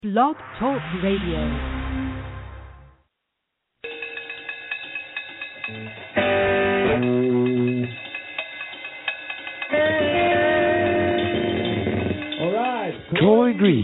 Blog Talk Radio. All right. Troy Green.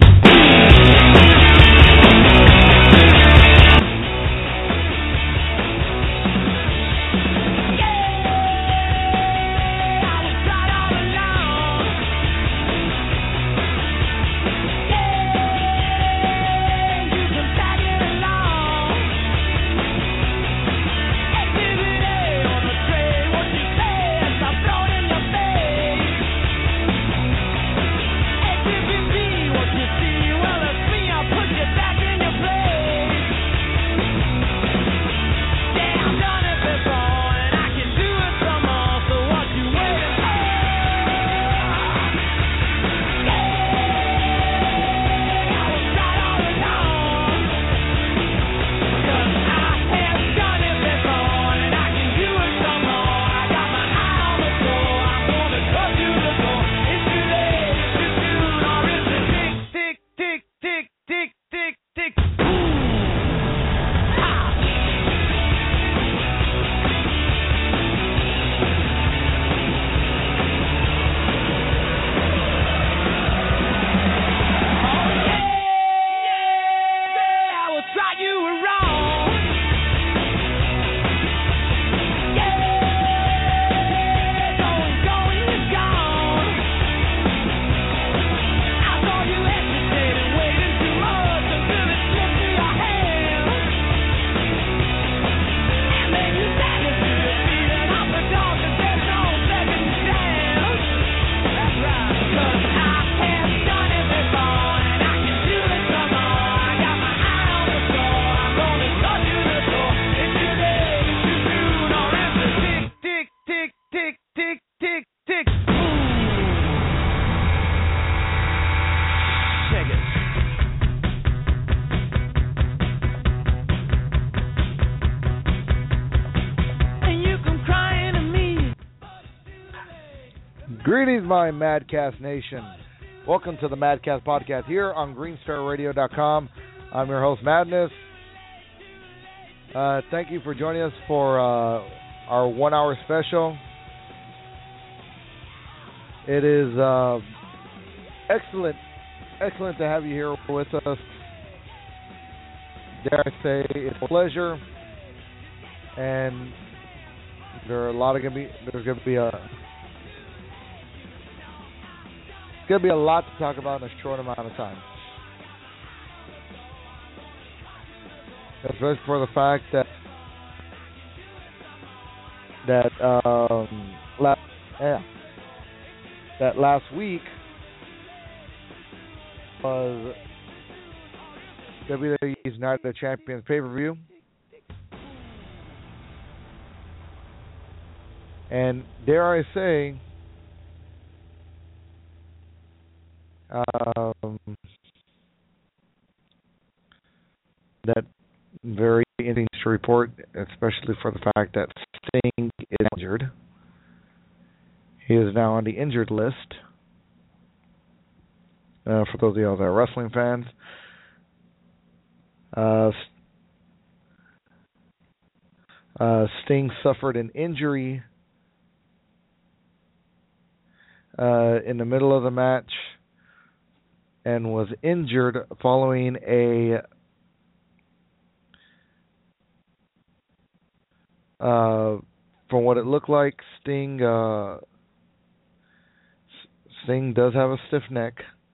Greetings, my Madcast Nation. Welcome to the Madcast Podcast here on GreenStarRadio.com. I'm your host, Madness. Thank you for joining us for our 1 hour special. It is excellent to have you here with us. Dare I say, it's a pleasure. And there's going to be a lot to talk about in a short amount of time. Especially for the fact that last week was WWE's Night of the Champions pay-per-view. And dare I say, that very interesting to report, especially for the fact that Sting is injured. He is now on the injured list. For those of you that are wrestling fans, Sting suffered an injury in the middle of the match and was injured following from what it looked like, Sting does have a stiff neck.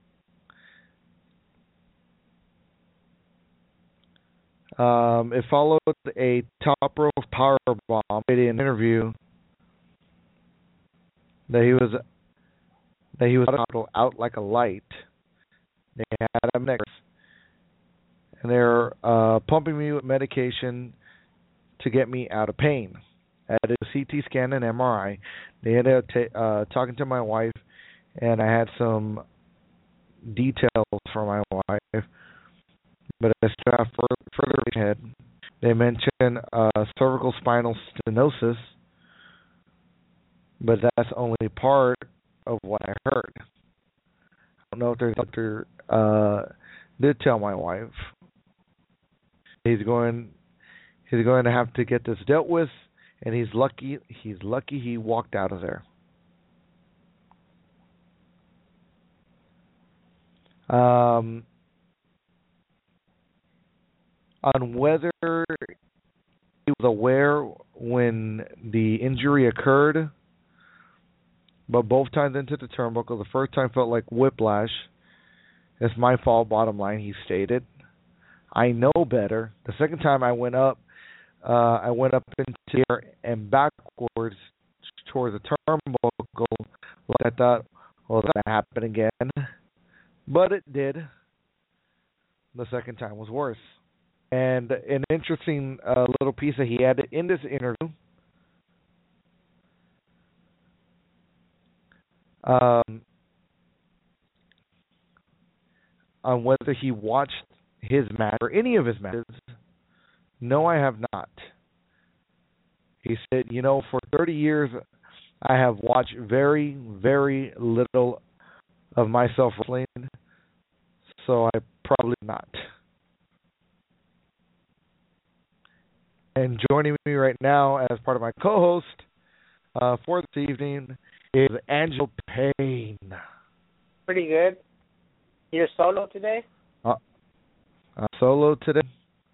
It followed a top rope powerbomb in an interview that he was out like a light. They had him next, and they're pumping me with medication to get me out of pain. I had a CT scan and MRI. They ended up talking to my wife, and I had some details for my wife. But I still have further ahead. They mentioned cervical spinal stenosis, but that's only part of what I heard. I don't know if there's other did tell my wife he's going to have to get this dealt with, and he's lucky he walked out of there. On whether he was aware when the injury occurred, but both times into the turnbuckle, the first time felt like whiplash. It's my fault, bottom line, he stated. I know better. The second time I went up into the air and backwards towards the turnbuckle, like I thought, well, it's going to happen again. But it did. The second time was worse. And an interesting little piece that he had in this interview, on whether he watched his match or any of his matches. No, I have not. He said, for 30 years, I have watched very, very little of myself wrestling, so I probably not. And joining me right now as part of my co-host for this evening is Angel Payne. Pretty good. You're solo today? Solo today.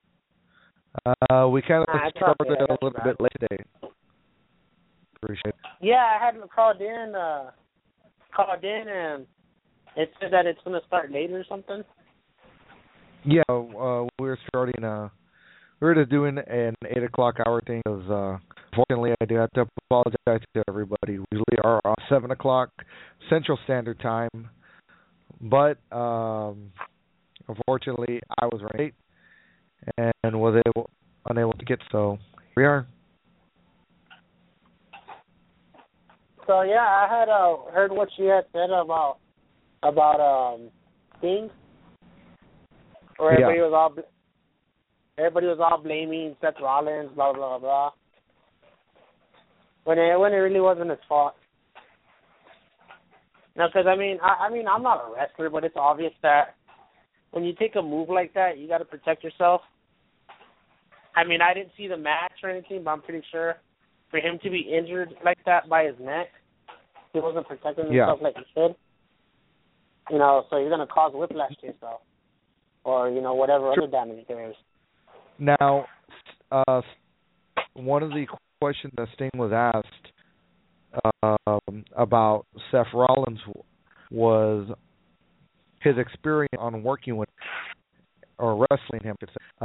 We kind of started a little bit late today. Appreciate it. Yeah, I had called in, and it said that it's going to start later or something. Yeah, we're starting. We're just doing an 8 o'clock hour thing. Because unfortunately, I do have to apologize to everybody. We usually are 7 o'clock Central Standard Time, but unfortunately, I was running late and was unable to get. So here we are. So yeah, I had heard what you had said about things, where everybody was all blaming Seth Rollins, blah blah blah, when it really wasn't his fault. Now, because I mean I'm not a wrestler, but it's obvious that when you take a move like that, you got to protect yourself. I mean, I didn't see the match or anything, but I'm pretty sure for him to be injured like that by his neck, he wasn't protecting himself like he should. So you're going to cause whiplash to yourself, or whatever other damage there is. Now, one of the questions that Sting was asked about Seth Rollins was his experience on working with or wrestling him.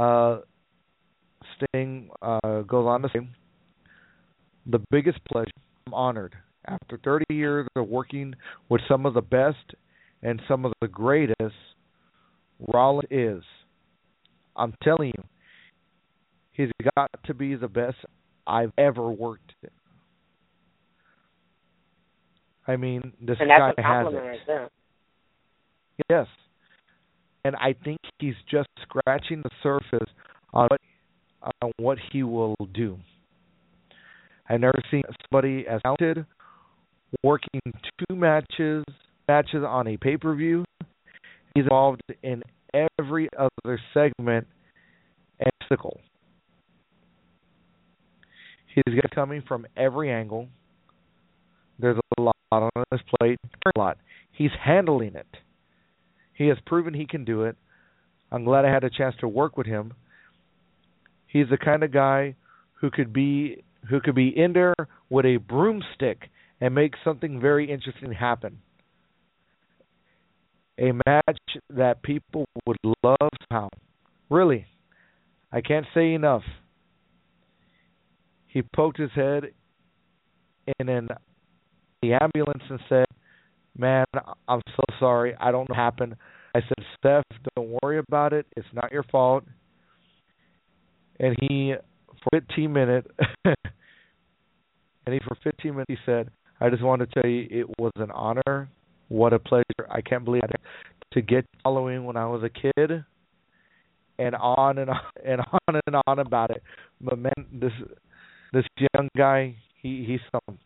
Sting goes on to say, the biggest pleasure, I'm honored. After 30 years of working with some of the best and some of the greatest, Rollins is. I'm telling you, he's got to be the best I've ever worked with. I mean, this guy has it. Right there. Yes. And I think he's just scratching the surface on what he will do. I've never seen somebody as talented working 2 matches on a pay-per-view. He's involved in every other segment and obstacle. He's coming from every angle. There's a lot on his plate. A lot. He's handling it. He has proven he can do it. I'm glad I had a chance to work with him. He's the kind of guy who could be in there with a broomstick and make something very interesting happen. A match that people would love somehow. Really, I can't say enough. He poked his head in the ambulance and said, "Man, I'm so sorry. I don't know what happened." I said, "Steph, don't worry about it. It's not your fault." And he, for 15 minutes, he said, "I just want to tell you, it was an honor. What a pleasure. I can't believe I had to get Halloween when I was a kid." And on and on and on and on about it. But man, this young guy, he's something.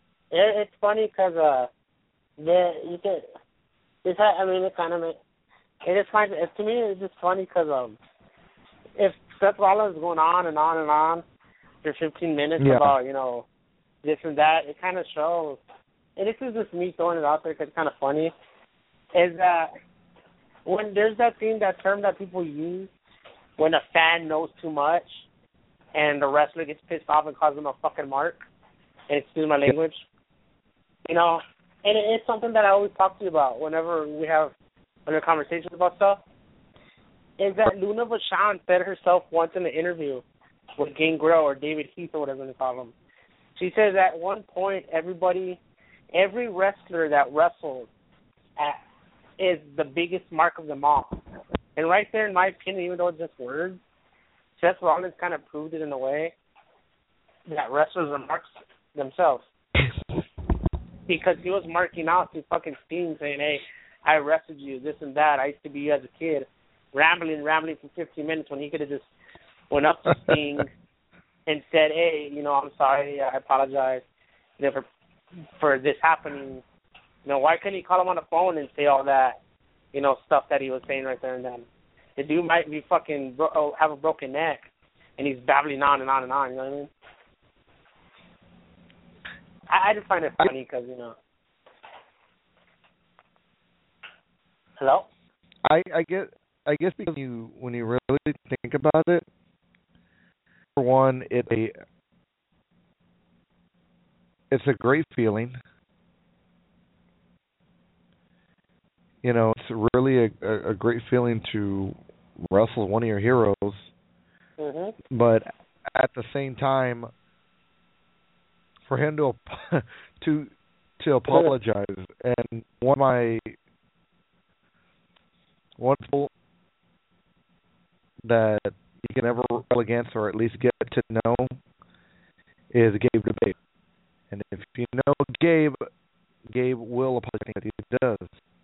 It's funny because it kind of It is fine. To me, it's just funny because if Seth Rollins is going on and on and on for 15 minutes about, this and that, it kind of shows, and this is just me throwing it out there because it's kind of funny, is that when there's that term that people use when a fan knows too much and the wrestler gets pissed off and calls him a fucking mark, and excuse my language, and it's something that I always talk to you about whenever we have other conversations about stuff, is that Luna Vachon said herself once in an interview with Gangrel or David Heath or whatever they call him. She says at one point every wrestler that wrestled is the biggest mark of them all. And right there, in my opinion, even though it's just words, Seth Rollins kind of proved it in a way that wrestlers are marks themselves. Because he was marking out to fucking Sting saying, hey, I wrestled you, this and that. I used to be you as a kid. Rambling for 15 minutes when he could have just went up to Sting and said, hey, I'm sorry, I apologize for this happening. Why couldn't he call him on the phone and say all that, stuff that he was saying right there and then? The dude might be fucking have a broken neck, and he's babbling on and on and on, you know what I mean? I just find it funny because, Hello? I guess because when you really think about it, for one, it's a great feeling. It's really a great feeling to wrestle one of your heroes. Mm-hmm. But at the same time, for him to apologize, and one people that you can never rebel against or at least get to know is Gabe DeBate. And if you know Gabe will apologize that he does.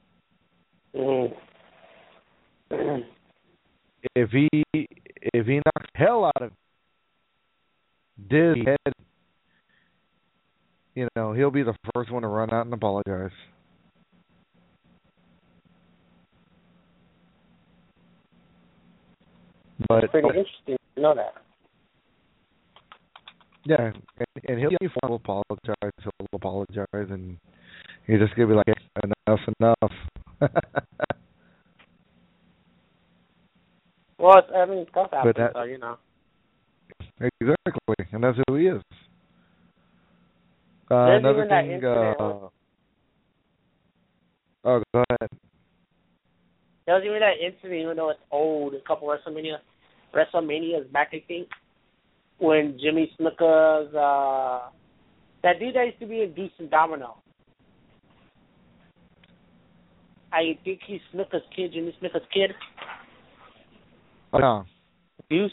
Mm-hmm. If he knocks the hell out of Dizzy head, he'll be the first one to run out and apologize. But it's pretty interesting to know that. Yeah, and he'll apologize, and he's just gonna be like, enough's enough. Well, stuff happens, Exactly, and that's who he is. Another thing. Go ahead. There was even that incident, even though it's old, a couple WrestleManias back, I think, when Jimmy Snuka's, that dude that used to be in Deuce and Domino. I think he's Snuka's kid, Jimmy Snuka's kid. Oh, no. Deuce.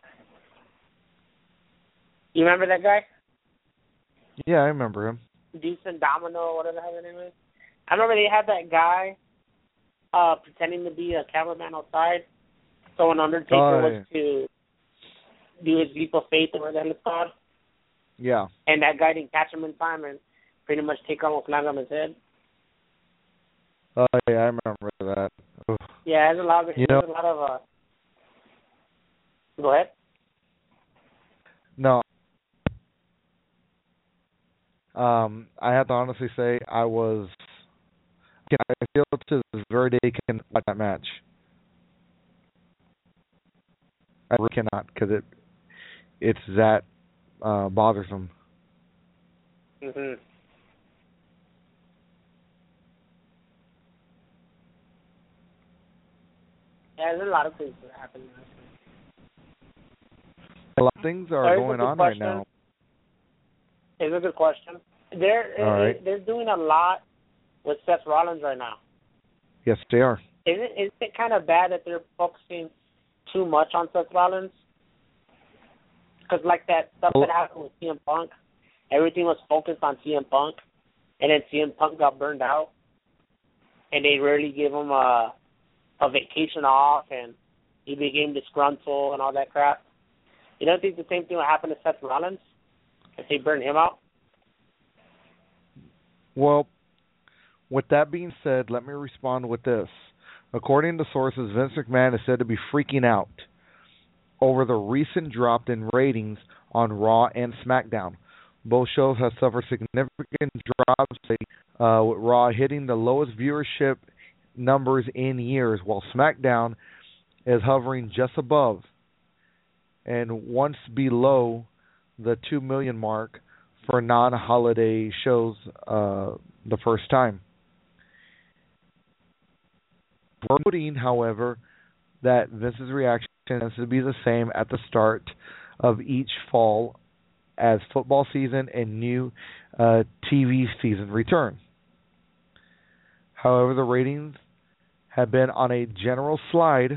You remember that guy? Yeah, I remember him. Deuce and Domino, whatever the hell his name is. I remember they had that guy pretending to be a cameraman outside. So when Undertaker was to do his leap of faith, or whatever the hell it's called. Yeah. And that guy didn't catch him in time and pretty much take almost land on his head. Oh, yeah, I remember that. Oof. Yeah, there's a lot of Go ahead. No. I have to honestly say I feel to this very day can watch that match. I really cannot because it's that bothersome. Mhm. Yeah, there's a lot of things that happen. A lot of things are going on right now. It's a good question. They're doing a lot with Seth Rollins right now. Yes, they are. Isn't it kind of bad that they're focusing too much on Seth Rollins? Because like that stuff that happened with CM Punk, everything was focused on CM Punk, and then CM Punk got burned out, and they rarely gave him a vacation off, and he became disgruntled and all that crap. You don't think the same thing will happen to Seth Rollins if they burn him out? Well, with that being said, let me respond with this. According to sources, Vince McMahon is said to be freaking out over the recent drop in ratings on Raw and SmackDown. Both shows have suffered significant drops, with Raw hitting the lowest viewership numbers in years, while SmackDown is hovering just above and once below the 2 million mark for non-holiday shows the first time. We're noting, however, that Vince's reaction tends to be the same at the start of each fall as football season and new TV season return. However, the ratings have been on a general slide,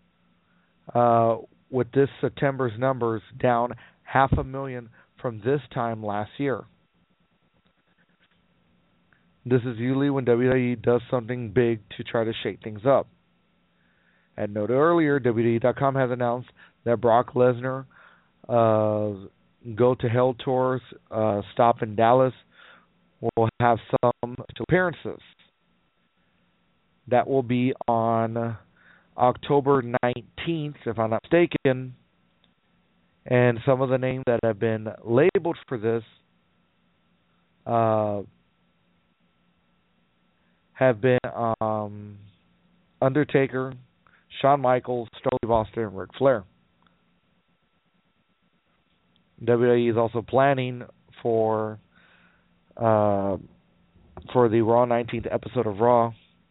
with this September's numbers down 500,000 from this time last year. This is usually when WWE does something big to try to shake things up. As noted earlier, WWE.com has announced that Brock Lesnar Go to Hell tours stop in Dallas will have some appearances. That will be on October 19th, if I'm not mistaken. And some of the names that have been labeled for this have been Undertaker, Shawn Michaels, Stone Austin, and Ric Flair. WWE is also planning for the Raw 19th episode of Raw,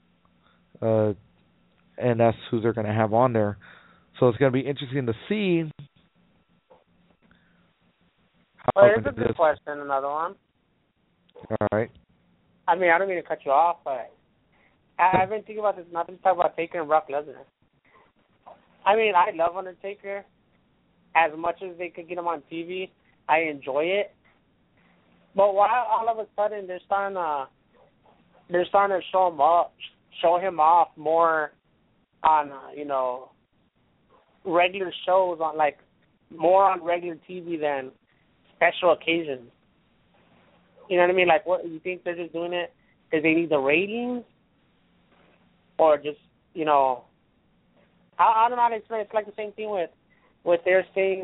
and that's who they're going to have on there. So it's going to be interesting to see. Well, here's a good question, another one. All right. I mean, I don't mean to cut you off, but I've been thinking about this, not to talk about Taker and Brock Lesnar. I mean, I love Undertaker. As much as they could get him on TV, I enjoy it. But why all of a sudden they're starting to show him off more on regular shows, on like more on regular TV than special occasions. You know what I mean? Like, what you think they're just doing it because they need the ratings, or just I don't know how to explain. It's like the same thing with they're saying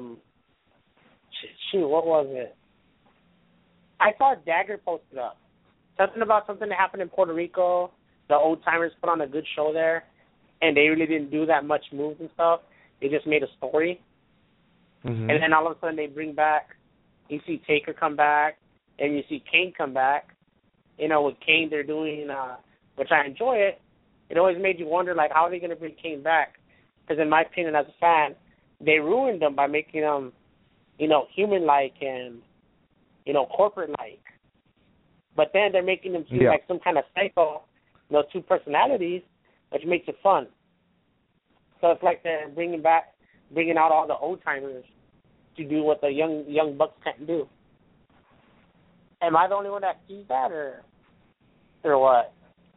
what was it? I saw Dagger posted up something about something that happened in Puerto Rico. The old timers put on a good show there, and they really didn't do that much moves and stuff. They just made a story, and then all of a sudden they bring back. You see Taker come back, and you see Kane come back. With Kane they're doing, which I enjoy it. It always made you wonder, like, how are they going to bring Kane back? Because in my opinion, as a fan, they ruined him by making him, human-like and, corporate-like. But then they're making him seem like some kind of psycho, two personalities, which makes it fun. So it's like they're bringing out all the old-timers to do what the young bucks can't do. Am I the only one that sees that, or what?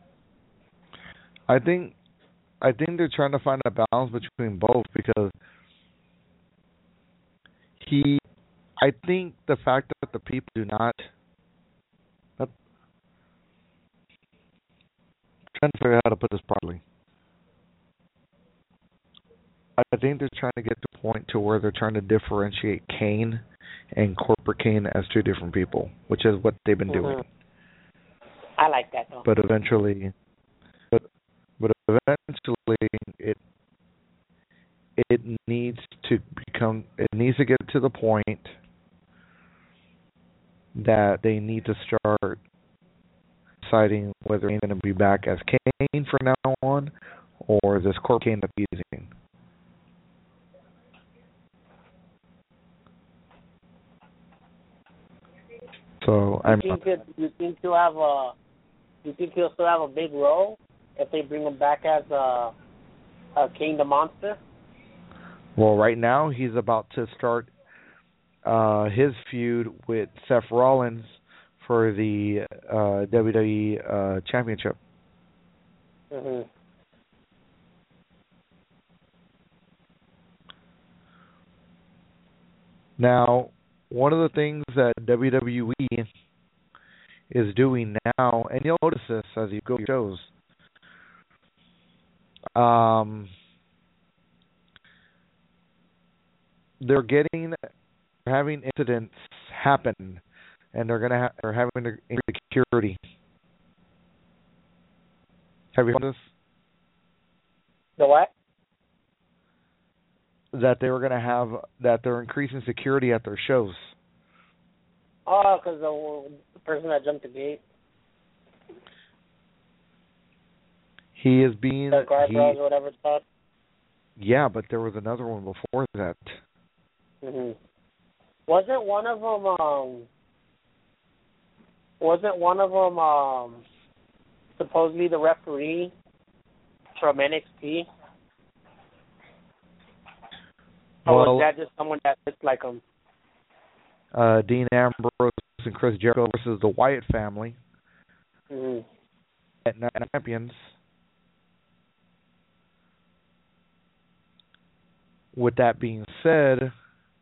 I think they're trying to find a balance between both, because I think the fact that the people do not. I'm trying to figure out how to put this properly. I think they're trying to get to the point to where they're trying to differentiate Kane and corporate Kane as two different people, which is what they've been doing. I like that though. But eventually, it needs to get to the point that they need to start deciding whether they're going to be back as Kane from now on, or this corporate Kane that he's using. So you think he'll still have a big role if they bring him back as Kane the Monster? Well, right now he's about to start his feud with Seth Rollins for the WWE Championship. Mm-hmm. Now, one of the things that WWE is doing now, and you'll notice this as you go to shows, they're having incidents happen, and they're having to increase security. Have you heard this? The what? That they're increasing security at their shows. Oh, because the person that jumped the gate. He is being The guardrails or whatever it's called. Yeah, but there was another one before that. Mhm. Wasn't one of them supposedly the referee from NXT? Or was that just someone that looked like him? Dean Ambrose and Chris Jericho versus the Wyatt family at Night of Champions. With that being said,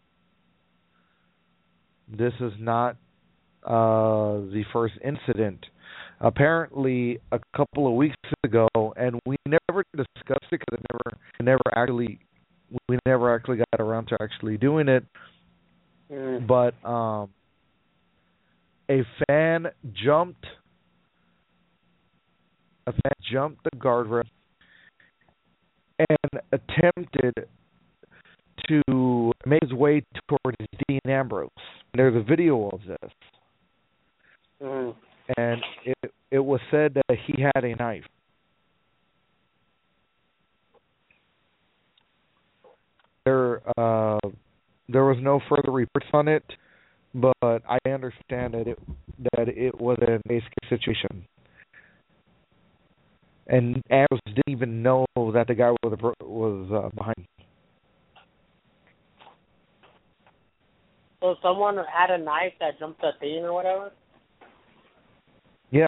this is not the first incident. Apparently, a couple of weeks ago, and we never discussed it because we never actually got around to actually doing it. But a fan jumped the guardrail and attempted to make his way towards Dean Ambrose. There's a video of this. And it was said that he had a knife. There was no further reports on it, but I understand that it was an escape situation. And Ambrose didn't even know that the guy was behind. So someone had a knife that jumped the thing or whatever? Yeah.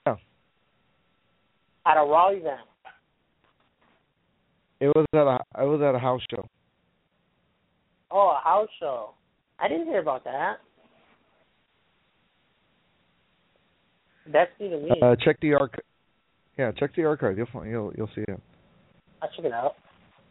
At a Raw event? It was at a house show. Oh, a house show. I didn't hear about that. That's new to me. Check the archive. Yeah, check the archive. You'll see it. I'll check it out.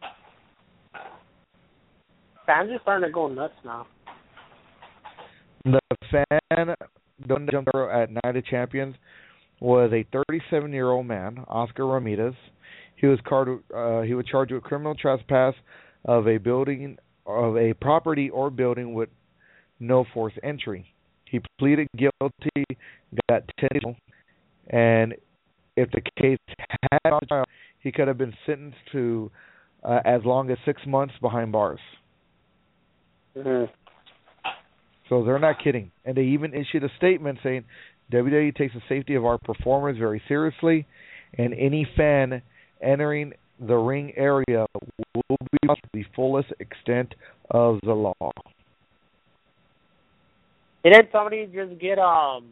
Fans are starting to go nuts now. The fan that jumped at Night of Champions was a 37-year-old man, Oscar Ramirez. He was charged with criminal trespass of a property or building with no forced entry. He pleaded guilty, got 10 years, and if the case had gone to trial, he could have been sentenced to as long as 6 months behind bars. So they're not kidding. And they even issued a statement saying, WWE takes the safety of our performers very seriously, and any fan entering the ring area will be to the fullest extent of the law. Didn't somebody just get, what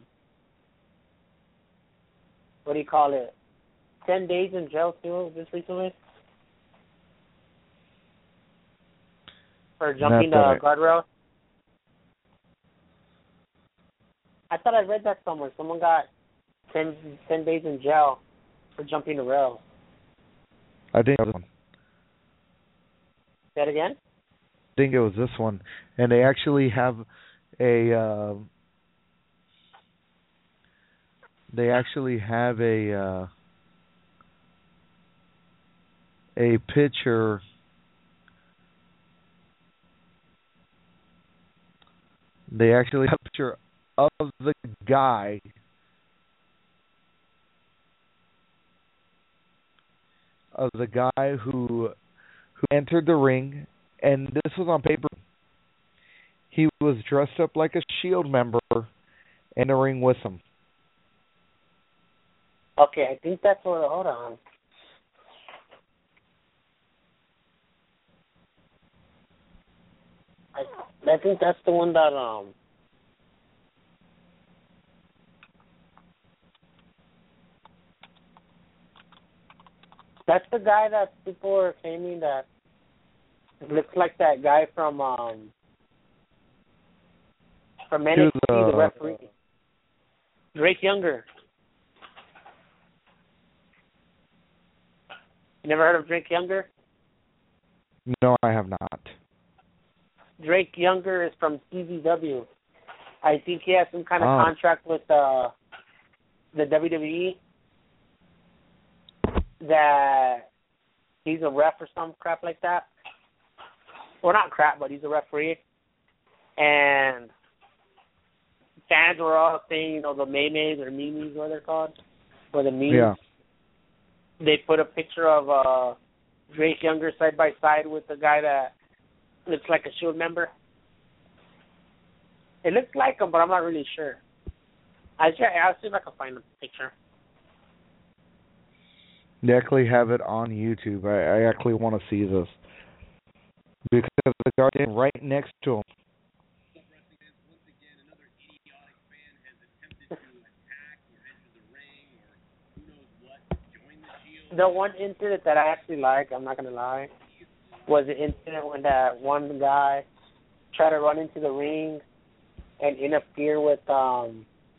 do you call it, 10 days in jail too just recently? For jumping the guardrail? I thought I read that somewhere. Someone got 10 days in jail for jumping the rail. I think it was this one. Say it again? I think it was this one. And they actually have a picture. They actually have a picture of the guy who entered the ring, and this was on paper. He was dressed up like a Shield member in the ring with him. Okay, I think that's what. Hold on. I think that's the one that that's the guy that people are claiming that looks like that guy from NXT, the referee. Drake Younger. You never heard of Drake Younger? No, I have not. Drake Younger is from CZW. I think he has some kind of contract with the WWE that he's a ref or some crap like that. Well, not crap, but he's a referee. And fans were all saying, you know, the memes or memes, what they're called, or the memes. Yeah. They put a picture of Drake Younger side by side with the guy that looks like a Shield member. It looks like him, but I'm not really sure. I'll see if I can find the picture. They actually have it on YouTube. I actually want to see this because the Guardian right next to him. The one incident that I actually like, I'm not gonna lie, was the incident when that one guy tried to run into the ring and interfere with a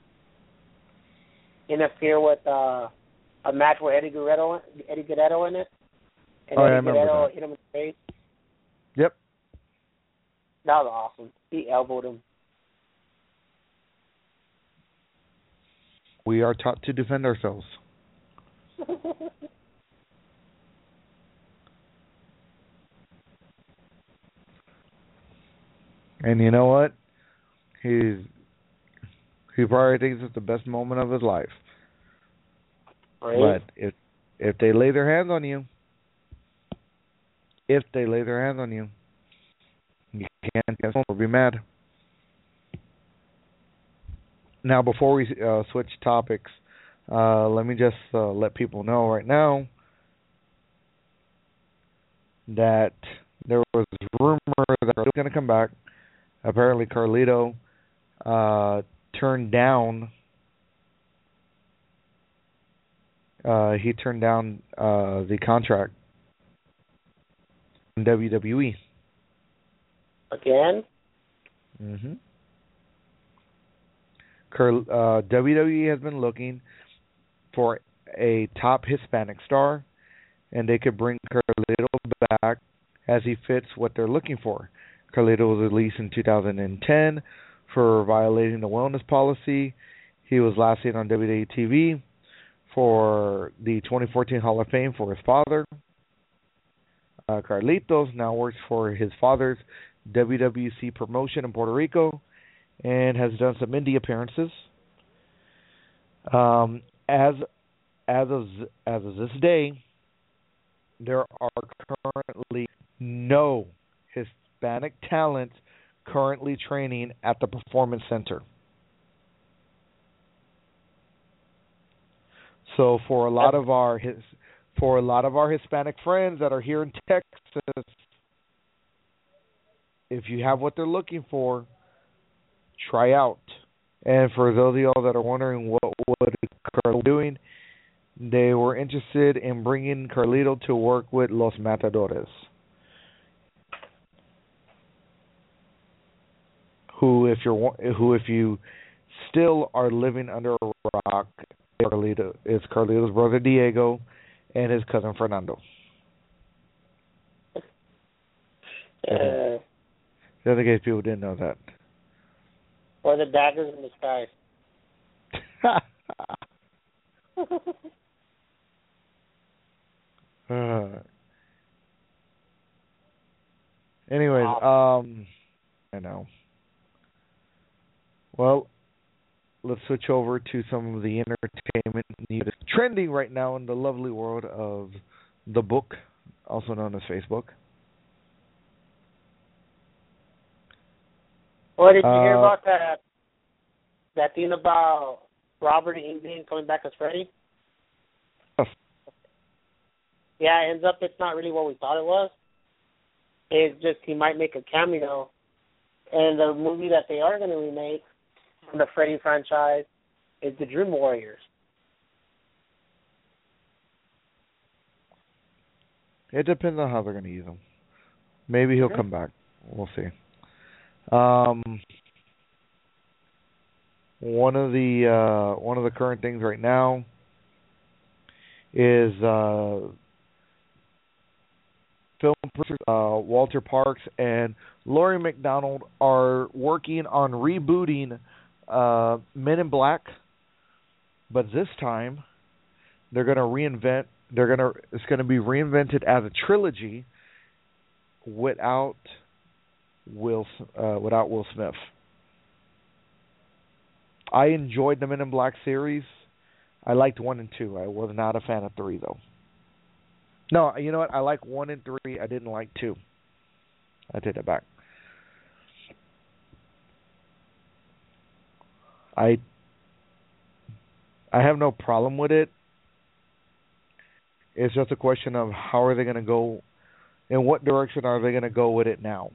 match with Eddie Guerrero in it, and Eddie Guerrero hit him in the face. Yep. That was awesome. He elbowed him. We are taught to defend ourselves. And you know what? He probably thinks it's the best moment of his life. Right. But if they lay their hands on you, you can't or be mad. Now, before we switch topics, let me just let people know right now that there was rumor that he was going to come back. Apparently, Carlito turned down. He turned down the contract in WWE. Again? Mm-hmm. WWE has been looking for a top Hispanic star, and they could bring Carlito back as he fits what they're looking for. Carlito was released in 2010 for violating the wellness policy. He was last seen on WWE TV for the 2014 Hall of Fame for his father. Carlitos now works for his father's WWC promotion in Puerto Rico and has done some indie appearances. As of this day, there are currently no Hispanic talent currently training at the Performance Center. So for a lot of our Hispanic friends that are here in Texas, if you have what they're looking for, try out. And for those of y'all that are wondering what Carlito doing, they were interested in bringing Carlito to work with Los Matadores, who if you still are living under a rock, is Carlito's brother Diego and his cousin Fernando. Just in case people didn't know that. Or the daggers in the sky. Anyways, I know. Well, let's switch over to some of the entertainment news trending right now in the lovely world of the book, also known as Facebook. Well, did you hear about that thing about Robert Englund coming back as Freddy? Yes. Yeah, it ends up it's not really what we thought it was. It's just he might make a cameo. And the movie that they are going to remake from the Freddy franchise is The Dream Warriors. It depends on how they're going to use him. Maybe he'll come back. We'll see. One of the current things right now is film producers, Walter Parks and Laurie McDonald, are working on rebooting Men in Black, but this time they're going to reinvent. It's going to be reinvented as a trilogy without Will Smith. I enjoyed the Men in Black series. I liked 1 and 2. I was not a fan of 3 though. No, you know what? I like 1 and 3. I didn't like 2. I take it back. I have no problem with it. It's just a question of how are they going to go, in what direction are they going to go with it now?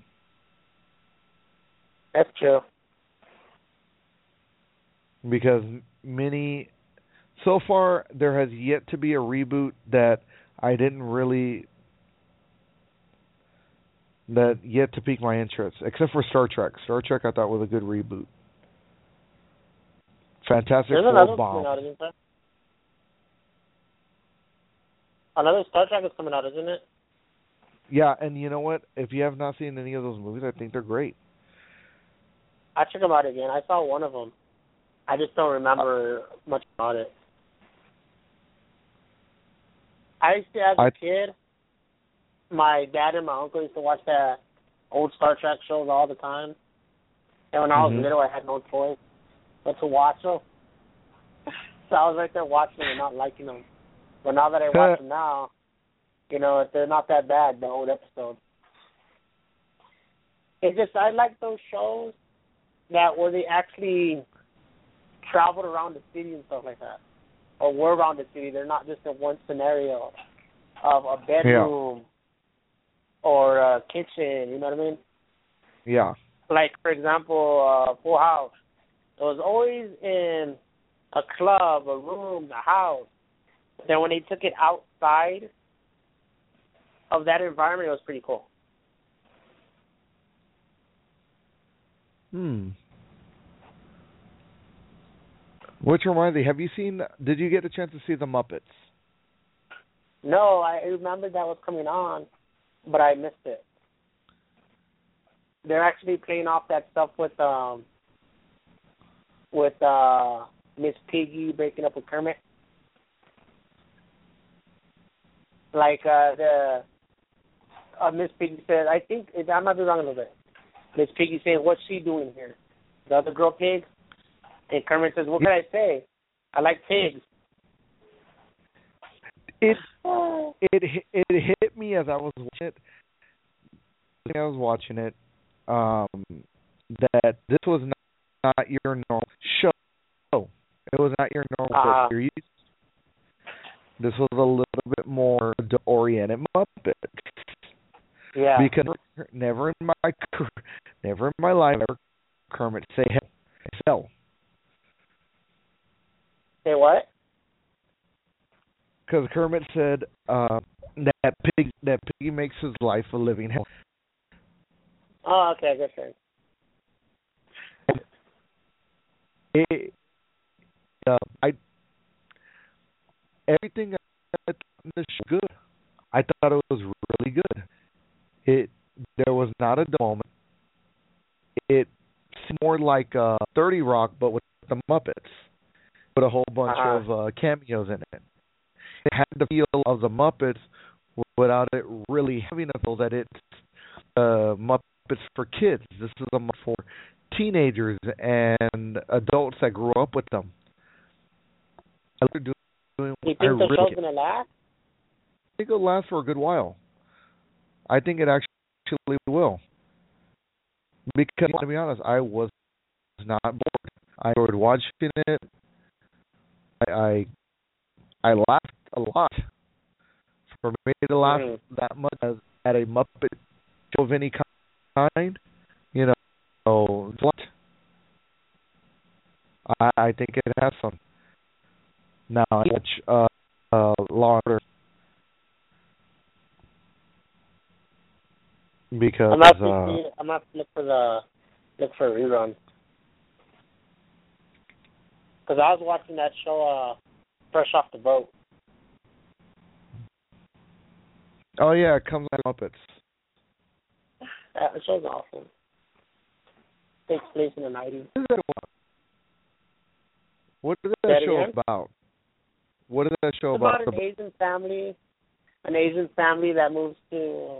That's true. Because so far there has yet to be a reboot that yet to pique my interest, except for Star Trek. Star Trek I thought was a good reboot. Fantastic Four bomb. Another Star Trek is coming out, isn't it? Yeah, and you know what? If you have not seen any of those movies, I think they're great. I check them out again. I saw one of them. I just don't remember much about it. I used to, as a kid, my dad and my uncle used to watch the old Star Trek shows all the time. And when I was little, I had no choice but to watch them. So I was right there watching them and not liking them. But now that I watch them now, they're not that bad, the old episodes. It's just, I like those shows where they actually traveled around the city and stuff like that. Or were around the city. They're not just in one scenario of a bedroom or a kitchen, you know what I mean? Yeah. Like, for example, Full House. It was always in a club, a room, a house. Then when they took it outside of that environment, it was pretty cool. Which reminds me, did you get a chance to see The Muppets? No, I remember that was coming on, but I missed it. They're actually playing off that stuff with Miss Piggy breaking up with Kermit. Like Miss Piggy said, I might be wrong a little bit. Miss Piggy saying, "What's she doing here?" The other girl pig, and Kermit says, "What can I say? I like pigs." It hit me as I was watching it. That this was not your normal show. It was not your normal series. This was a little bit more oriented Muppet. Yeah. Because never in my life ever Kermit say hell. Say what? Because Kermit said that Piggy makes his life a living hell. Oh, okay, good thing. Everything in this show was good. I thought it was really good. There was not a dull moment. It's more like 30 Rock, but with the Muppets, with a whole bunch of cameos in it. It had the feel of the Muppets without it really having a feel that it's Muppets for kids. This is a Muppet for teenagers and adults that grew up with them. You think the show's going to last? I think it'll last for a good while. I think it actually will. Because, to be honest, I was not bored. I enjoyed watching it. I laughed a lot. For me to laugh that much at a Muppet show of any kind, what? I think it has some. Now, I watch Law & Order because I'm not look for a rerun, because I was watching that show fresh off the boat. Oh yeah, it comes out Muppets. The show's awesome. Takes place in the 90s. What is Say that it show again? about? What is that show It's about? about an Asian family that moves to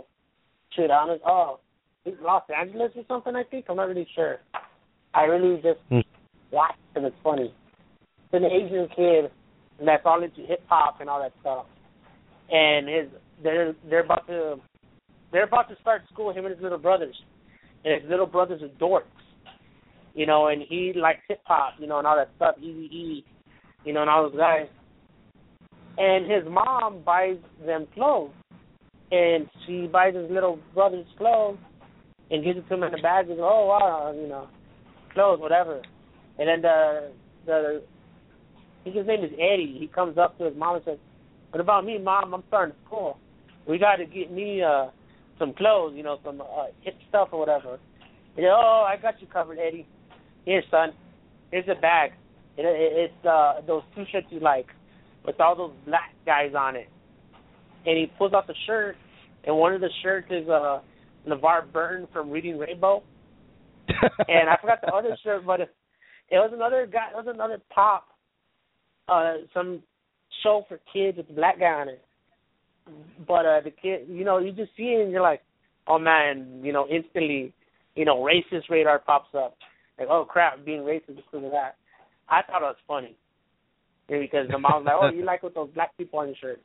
Los Angeles or something, I think. I'm not really sure. I really just watched it, and it's funny. It's an Asian kid that's all into hip hop and all that stuff. And they're about to start school, him and his little brothers. And his little brothers are dorks. And he likes hip hop, and all that stuff, Eazy-E, and all those guys. And his mom buys them clothes. And she buys his little brother's clothes and gives it to him in the bag and goes, oh, wow, clothes, whatever. And then I think his name is Eddie. He comes up to his mom and says, what about me, Mom? I'm starting school. We got to get me some clothes, some hip stuff or whatever. And oh, I got you covered, Eddie. Here, son. Here's a bag. It's those two shirts you like with all those black guys on it. And he pulls out the shirt, and one of the shirts is LeVar Burton from Reading Rainbow. And I forgot the other shirt, but it was another guy. It was another pop, some show for kids with a black guy on it. But the kid, you just see it and you're like, oh man, instantly, racist radar pops up. Like, oh crap, being racist because of that. I thought it was funny. Because the mom's like, oh, you like with those black people on your shirt.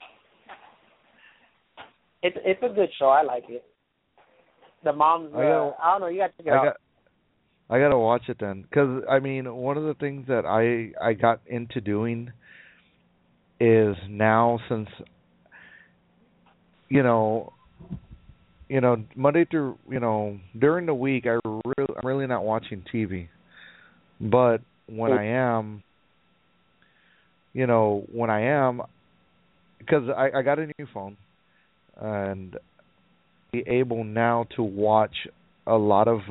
It's a good show. I like it. The mom's, I don't know, you got to check it out. I got to watch it then. Because, one of the things that I got into doing is now since, Monday through, during the week, I'm really not watching TV. But when I am, because I got a new phone, and be able now to watch a lot of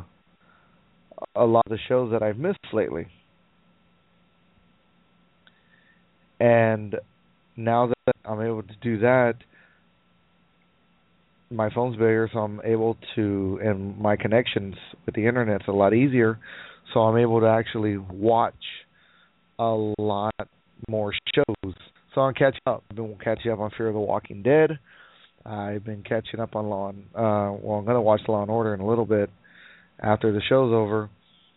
the shows that I've missed lately. And now that I'm able to do that, my phone's bigger, so I'm able to, and my connections with the internet's a lot easier, so I'm able to actually watch a lot more shows. So I'm catching up. I've been catching up on Fear of the Walking Dead. I've been catching up on I'm going to watch Law and Order in a little bit after the show's over.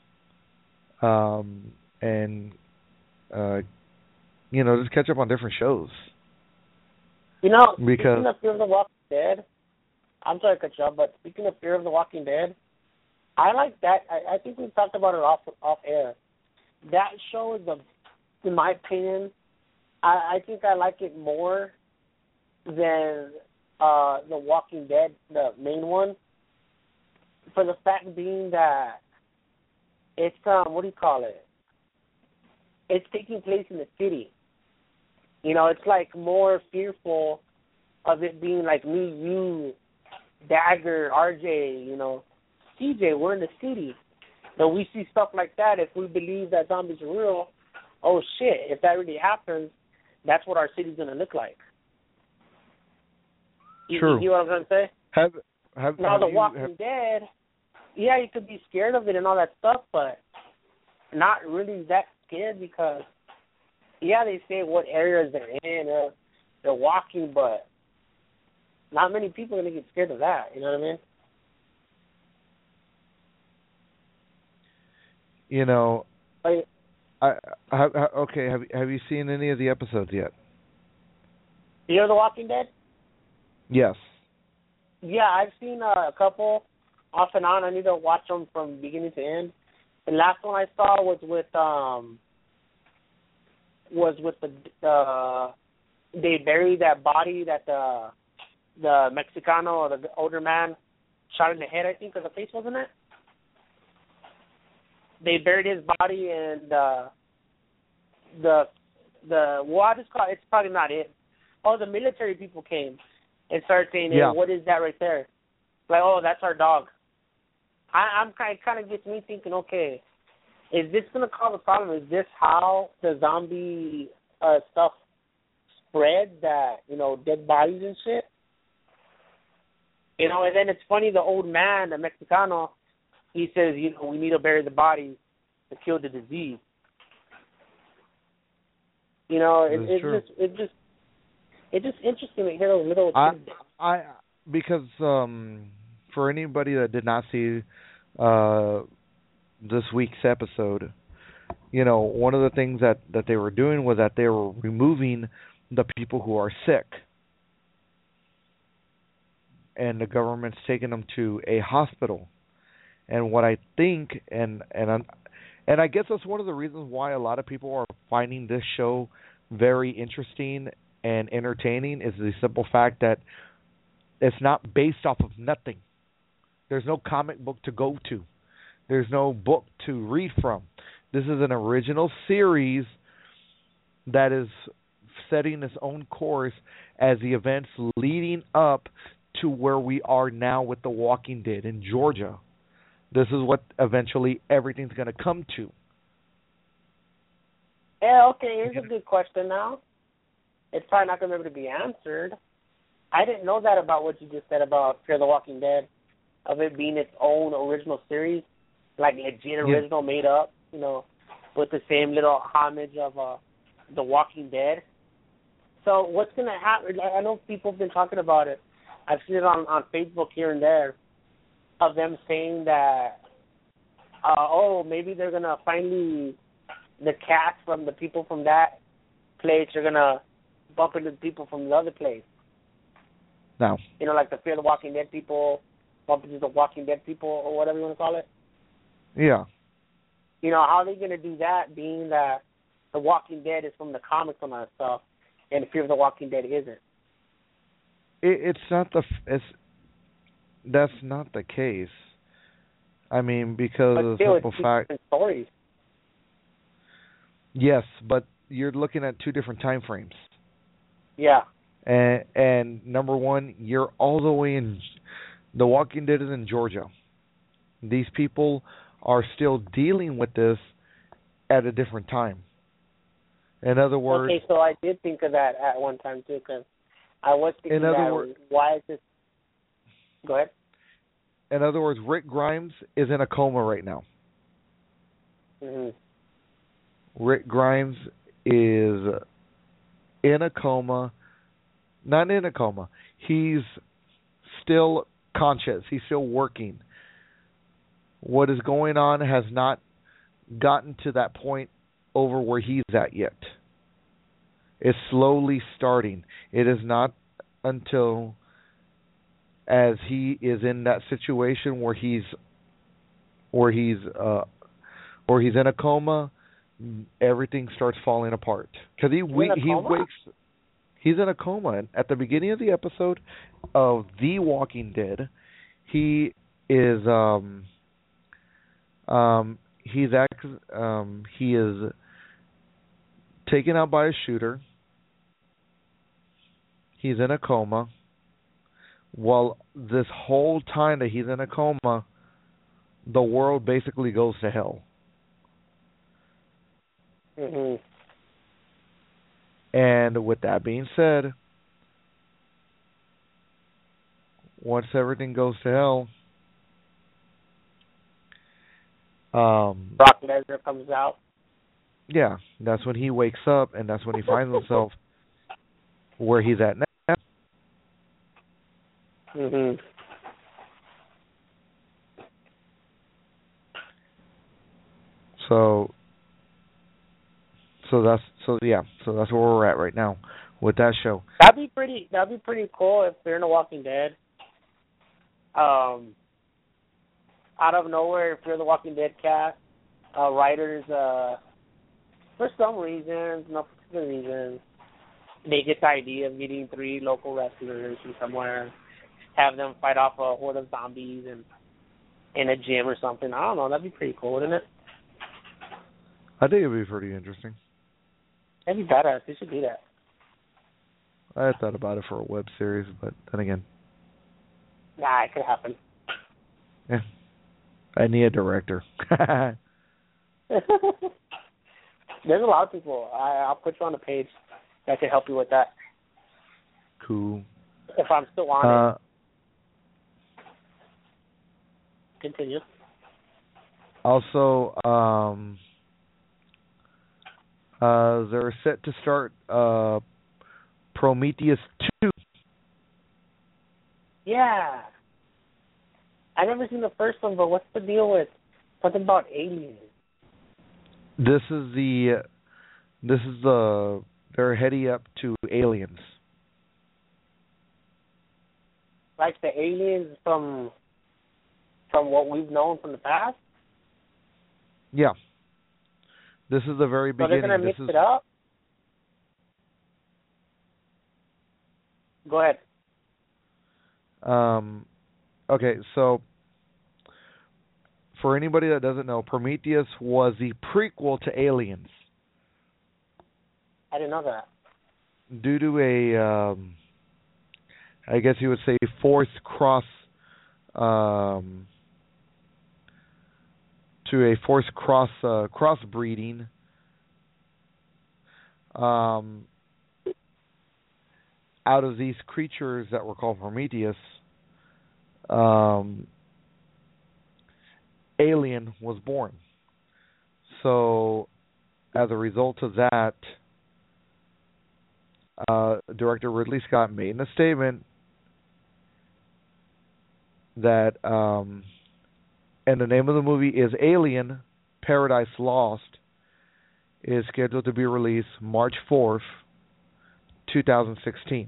Just catch up on different shows. Because speaking of Fear of the Walking Dead, I'm sorry to cut you off, but speaking of Fear of the Walking Dead, I like that. I think we've talked about it off air. That show is, in my opinion, I think I like it more than The Walking Dead, the main one, for the fact being that it's, it's taking place in the city. It's like more fearful of it being like me, you, Dagger, RJ, CJ, we're in the city. So we see stuff like that. If we believe that zombies are real, oh shit, if that really happens, that's what our city's going to look like. True. You know what I'm trying to say? Now, The Walking Dead, yeah, you could be scared of it and all that stuff, but not really that scared because, yeah, they say what areas they're in, they're walking, but not many people are going to get scared of that, you know what I mean? Have you seen any of the episodes yet? You know The Walking Dead? Yes. Yeah, I've seen a couple off and on. I need to watch them from beginning to end. The last one I saw was with they buried that body that the Mexicano or the older man shot in the head, I think, or the face, wasn't it? They buried his body and it's probably not it. Oh, the military people came and started saying, hey, what is that right there? Like, oh, that's our dog. I'm kind of gets me thinking, okay, is this going to cause a problem? Is this how the zombie stuff spread, that, dead bodies and shit? You know, and then it's funny, the old man, the Mexicano, he says, you know, we need to bury the body to kill the disease. You know, it's just interesting to hear those little tidbits. Because for anybody that did not see this week's episode, you know, one of the things that they were doing was that they were removing the people who are sick, and the government's taking them to a hospital. And what I think, and I guess that's one of the reasons why a lot of people are finding this show very interesting and entertaining, is the simple fact that it's not based off of nothing. There's no comic book to go to. There's no book to read from. This is an original series that is setting its own course as the events leading up to where we are now with The Walking Dead in Georgia. This is what eventually everything's going to come to. Yeah, okay, here's a good question now. It's probably not going to be able to be answered. I didn't know that about what you just said about Fear the Walking Dead, of it being its own original series, like legit original, made up, you know, with the same little homage of The Walking Dead. So what's going to happen? I know people have been talking about it. I've seen it on Facebook here and there, of them saying that, maybe they're going to finally, the cast from the people from that place are going to bump into the people from the other place. No. You know, like the Fear the Walking Dead people bump into the Walking Dead people, or whatever you want to call it. Yeah. You know, how are they going to do that, being that The Walking Dead is from the comics and all that stuff, and Fear of the Walking Dead isn't? That's not the case. I mean, because but of still, the simple fact. Different stories. Yes, but you're looking at two different time frames. Yeah. And number one, you're all the way in. The Walking Dead is in Georgia. These people are still dealing with this at a different time. In other words... Okay, so I did think of that at one time, too, because I was thinking why is this... Go ahead. In other words, Rick Grimes is in a coma right now. Mm-hmm. Rick Grimes is in a coma. Not in a coma. He's still conscious. He's still working. What is going on has not gotten to that point over where he's at yet. It's slowly starting. It is not until as he is in that situation where he's in a coma, everything starts falling apart. Because he wakes. He's in a coma. And at the beginning of the episode of The Walking Dead, he is he is taken out by a shooter. He's in a coma. Well, this whole time that he's in a coma, the world basically goes to hell. Mm-hmm. And with that being said, once everything goes to hell, Brock Lesnar comes out. Yeah, that's when he wakes up, and that's when he finds himself where he's at now. Mhm. So that's where we're at right now with that show. That'd be pretty cool if they're in The Walking Dead. Out of nowhere, if you're The Walking Dead cast, writers, for some reasons, no particular reason, they get the idea of getting 3 local wrestlers from somewhere, have them fight off a horde of zombies in a gym or something. I don't know. That'd be pretty cool, wouldn't it? I think it'd be pretty interesting. That'd be badass. They should do that. I had thought about it for a web series, but then again, nah, it could happen. Yeah, I need a director. There's a lot of people. I'll put you on a page that can help you with that. Cool. If I'm still on continue. Also, they're set to start Prometheus 2. Yeah. I never seen the first one, but what's the deal with something about aliens? They're heading up to aliens. Like the aliens from what we've known from the past? Yeah. This is the very So beginning. they're going to mix it up? Go ahead. Okay, so for anybody that doesn't know, Prometheus was the prequel to Aliens. I didn't know that. Due to I guess you would say, forced crossbreeding. Out of these creatures that were called Prometheus, Alien was born. So, as a result of that, director Ridley Scott made in a statement that, and the name of the movie is Alien: Paradise Lost, is scheduled to be released March 4th, 2016.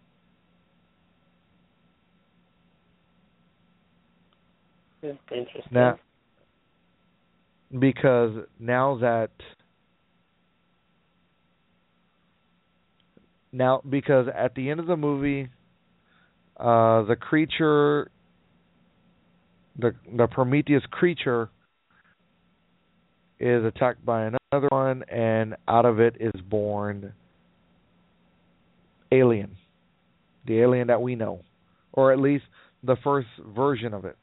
Interesting. Now, because at the end of the movie, the creature, the Prometheus creature, is attacked by another one, and out of it is born Alien, the alien that we know, or at least the first version of it.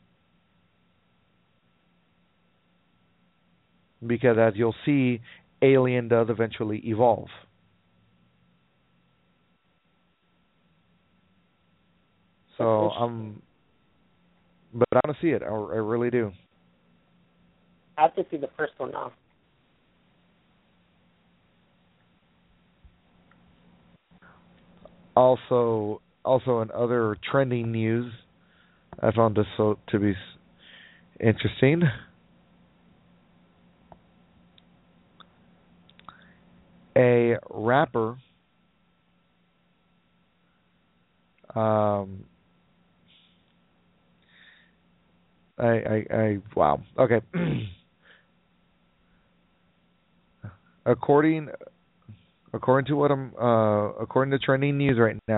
Because as you'll see, Alien does eventually evolve. So but I want to see it. I really do. I have to see the first one now. Also in other trending news, I found this to be interesting. A rapper wow. Okay. According to what according to trending news right now,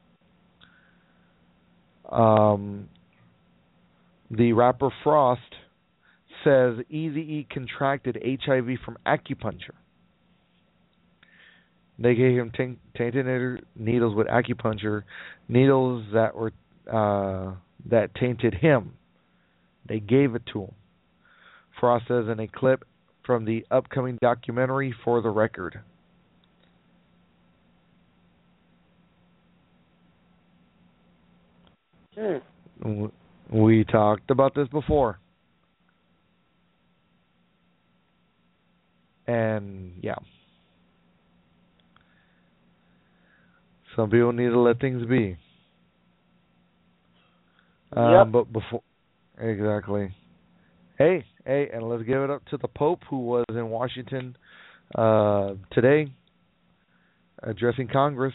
the rapper Frost says Eazy-E contracted HIV from acupuncture. They gave him tainted needles with acupuncture, needles that were that tainted him. They gave it to him. Frost says in a clip from the upcoming documentary For the Record. We talked about this before. And yeah. Some people need to let things be. Yep. But before, exactly. Hey, and let's give it up to the Pope, who was in Washington today, addressing Congress.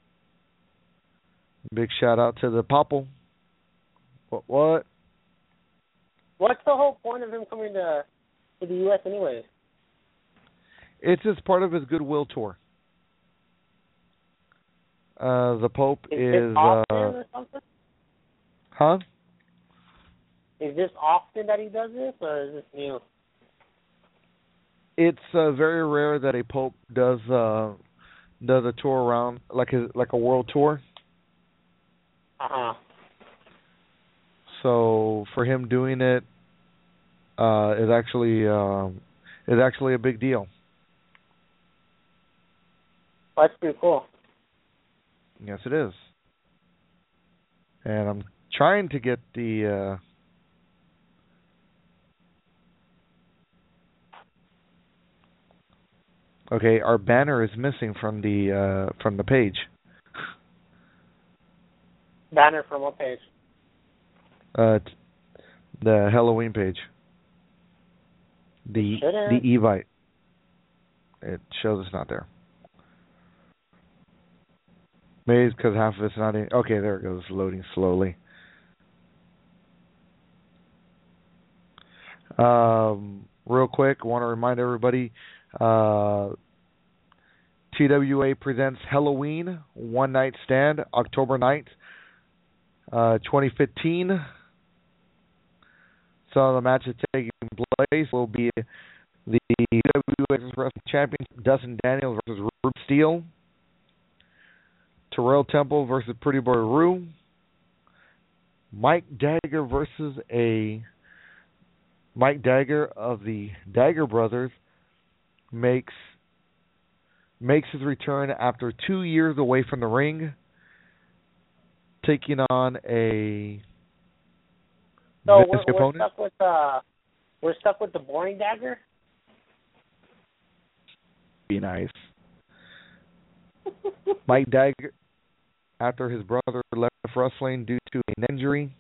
Big shout out to the Papal. What? What's the whole point of him coming to the U.S. anyway? It's just part of his goodwill tour. The Pope is this often or something? Huh? Is this often that he does this, or is this new? It's very rare that a Pope does a tour around like a world tour. So for him doing it is actually a big deal. That's pretty cool. Yes, it is. And I'm trying to get the Okay, our banner is missing from the page. Banner from what page? The Halloween page. The Evite. It shows it's not there. Maybe it's because half of it's not in. Okay, there it goes, loading slowly. Real quick, want to remind everybody, TWA presents Halloween One Night Stand, October 9th, 2015. So the match is taking place will be the TWA Wrestling Champion Dustin Daniels versus Ruben Steele, Terrell Temple versus Pretty Boy Rue, Mike Dagger versus Mike Dagger of the Dagger Brothers makes his return after 2 years away from the ring, taking on a opponent. We're stuck with the boring Dagger. Be nice. Mike Dagger, after his brother left wrestling due to an injury.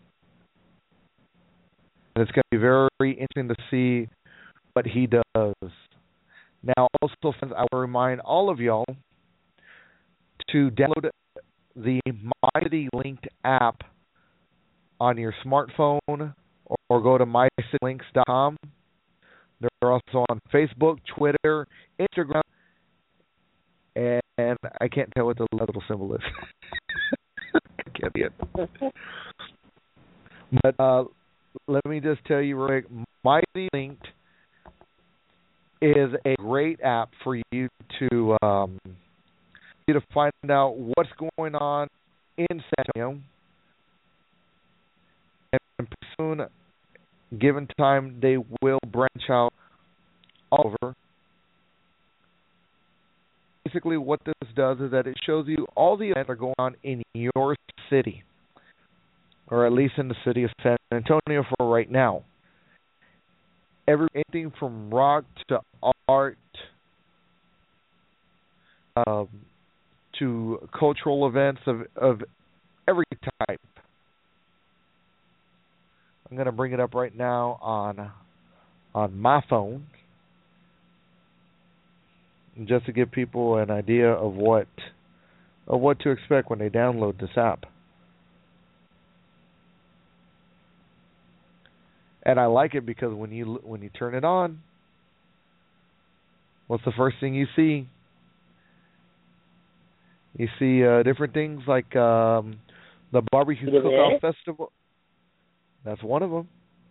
And it's going to be very interesting to see what he does. Now, also, friends, I will remind all of y'all to download the MyCityLinked app on your smartphone or go to mycitylinks.com. They're also on Facebook, Twitter, Instagram, and I can't tell what the little symbol is. I can't be it. But let me just tell you real quick, MyCityLinked is a great app for you to find out what's going on in San Antonio. And soon, given time, they will branch out all over. Basically, what this does is that it shows you all the events that are going on in your city, or at least in the city of San Antonio for right now. Everything from rock to art to cultural events of every type. I'm going to bring it up right now on my phone, just to give people an idea of what to expect when they download this app. And I like it because when you turn it on, what's the first thing you see? You see different things like the Barbecue Cook-Off Festival. That's one of them.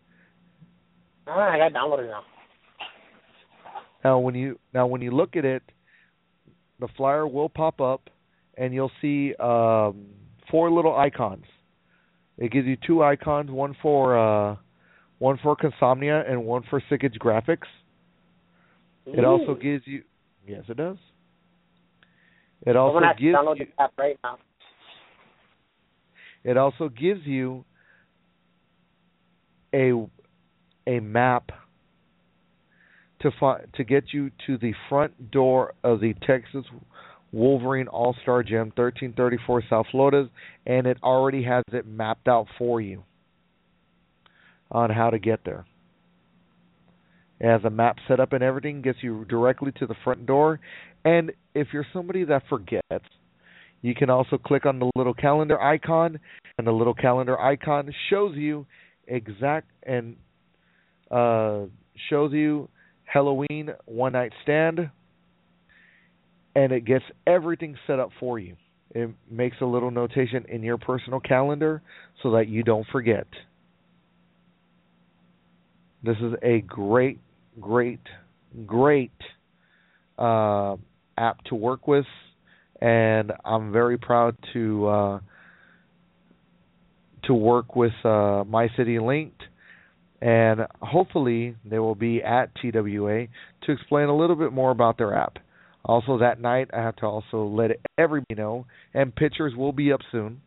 I got downloaded now. Now when you look at it, the flyer will pop up, and you'll see 4 little icons. It gives you 2 icons, one for Consomnia and one for Sickage Graphics. Ooh. It also gives you, yes, it does. It also gives download the app right now. It also gives you a map to get you to the front door of the Texas Wolverine All-Star Gym, 1334 South Lotus, and it already has it mapped out for you on how to get there. It has a map set up and everything, gets you directly to the front door. And if you're somebody that forgets, you can also click on the little calendar icon, and the little calendar icon shows you shows you Halloween One Night Stand, and it gets everything set up for you. It makes a little notation in your personal calendar so that you don't forget. This is a great app to work with, and I'm very proud to work with MyCityLinked, and hopefully they will be at TWA to explain a little bit more about their app. Also that night, I have to also let everybody know, and pictures will be up soon.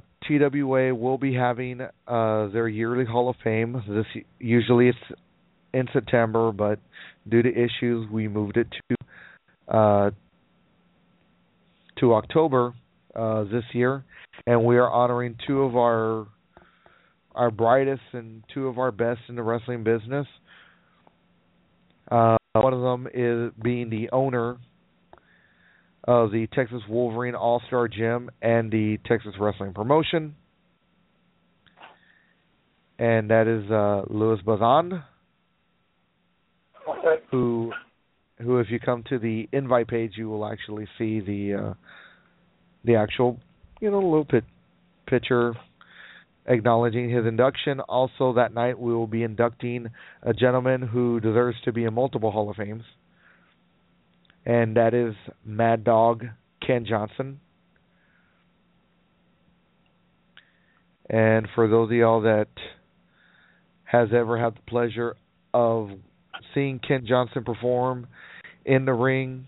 TWA will be having their yearly Hall of Fame. Usually it's in September, but due to issues, we moved it to October this year, and we are honoring two of our brightest and two of our best in the wrestling business. One of them is being the owner of the Texas Wolverine All-Star Gym and the Texas Wrestling Promotion, and that is Louis Bazan, who if you come to the invite page, you will actually see the actual, little picture acknowledging his induction. Also, that night we will be inducting a gentleman who deserves to be in multiple Hall of Fames, and that is Mad Dog Ken Johnson. And for those of y'all that has ever had the pleasure of seeing Ken Johnson perform in the ring,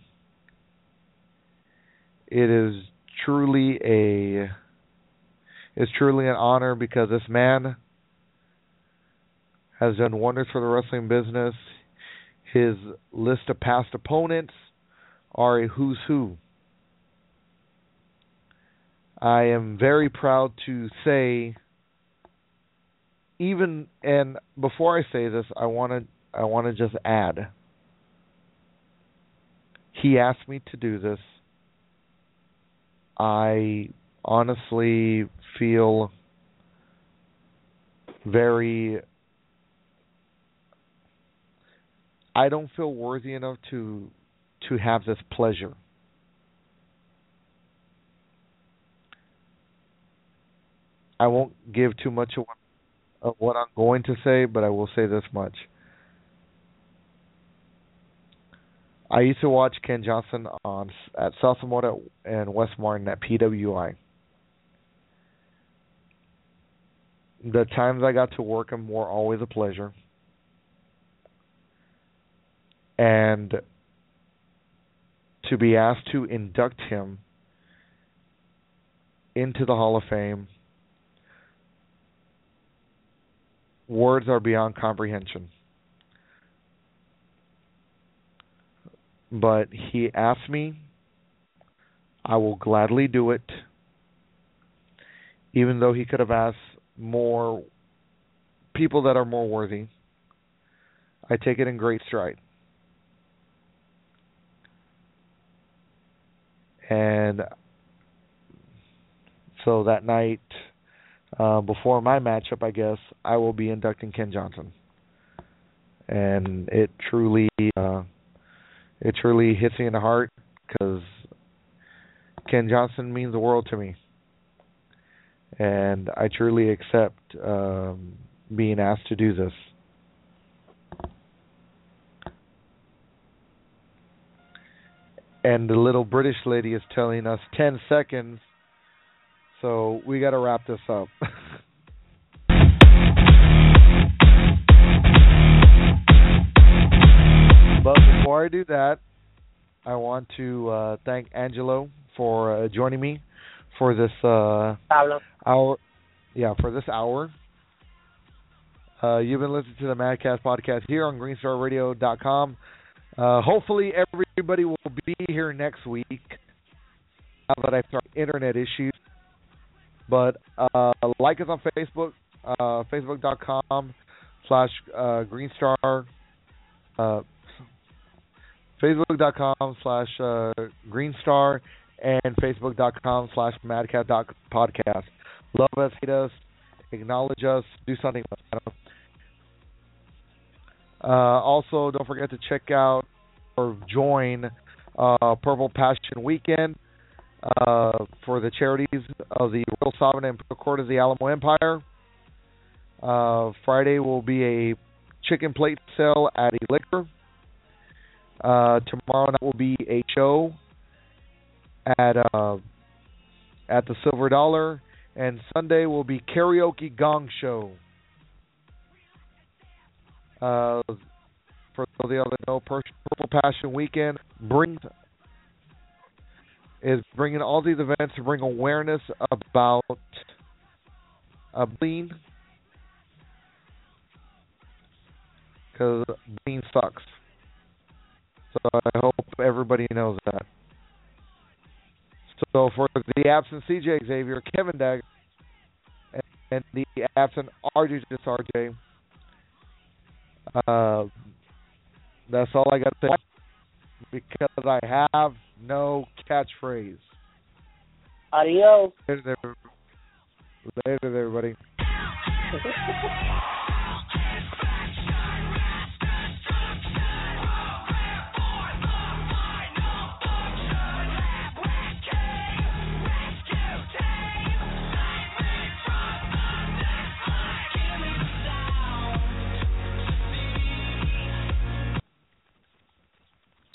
it is truly an honor, because this man has done wonders for the wrestling business. His list of past opponents are a who's who. I am very proud to say, and before I say this, I want to just add, he asked me to do this. I honestly feel I don't feel worthy enough to have this pleasure. I won't give too much of what I'm going to say, but I will say this much. I used to watch Ken Johnson at South Samora and West Martin at PWI. The times I got to work him were always a pleasure. And to be asked to induct him into the Hall of Fame, words are beyond comprehension. But he asked me, I will gladly do it, even though he could have asked more people that are more worthy. I take it in great stride. And so that night, before my matchup, I guess, I will be inducting Ken Johnson. And it truly hits me in the heart, because Ken Johnson means the world to me. And I truly accept being asked to do this. And the little British lady is telling us 10 seconds, so we got to wrap this up. But before I do that, I want to thank Angelo for joining me for this hour. Yeah, for this hour. You've been listening to the Madcast podcast here on GreenStarRadio.com. Hopefully everybody will be here next week, now that I've started internet issues. But like us on Facebook, Facebook.com/Greenstar, Facebook.com/Greenstar, and Facebook.com/Madcast.podcast. Love us, hate us, acknowledge us, do something with us. Also, don't forget to check out or join Purple Passion Weekend for the charities of the Royal Sovereign and Court of the Alamo Empire. Friday will be a chicken plate sale at Elixir. Tomorrow night will be a show at the Silver Dollar, and Sunday will be Karaoke Gong Show. For those of you that know, Purple Passion Weekend is bringing all these events to bring awareness about bullying because Bean sucks. So I hope everybody knows that. So for the absent CJ Xavier, Kevin Dag, and the absent RJ just RJ, that's all I got to say because I have no catchphrase. Adios. Later, everybody.